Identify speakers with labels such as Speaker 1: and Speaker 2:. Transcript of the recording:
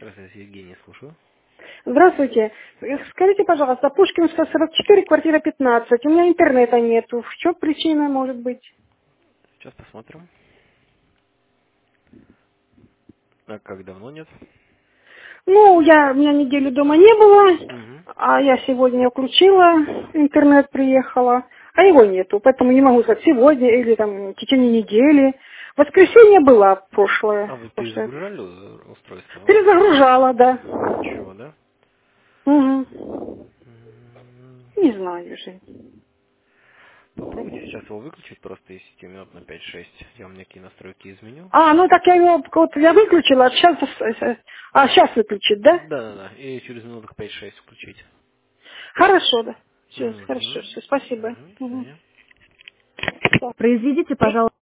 Speaker 1: Здравствуйте, Евгений, слушаю.
Speaker 2: Здравствуйте. Скажите, пожалуйста, Пушкинская, 44, квартира 15. У меня интернета нету. В чем причина может быть?
Speaker 1: Сейчас посмотрим. А как давно нет?
Speaker 2: Ну, у меня неделю дома не было,
Speaker 1: Угу.
Speaker 2: а я сегодня включила, интернет приехала, а его нету. Поэтому не могу сказать сегодня или там в течение недели. Воскресенье была
Speaker 1: А вы
Speaker 2: прошлое.
Speaker 1: перезагружали устройство?
Speaker 2: Перезагружала, да.
Speaker 1: Ничего, да?
Speaker 2: Угу.
Speaker 1: М,
Speaker 2: Не знаю уже.
Speaker 1: Попробуйте сейчас его выключить просто из 7 минут на 5-6. Я вам некие настройки изменю.
Speaker 2: А, ну так я его, вот я выключила, сейчас выключить, да?
Speaker 1: Да-да-да. И через минуток 5-6 включить.
Speaker 2: Хорошо, да. Все, хорошо,
Speaker 1: Угу.
Speaker 2: все, спасибо.
Speaker 1: Угу.
Speaker 2: Мгм.
Speaker 1: Свидания.
Speaker 2: Произведите, пожалуйста.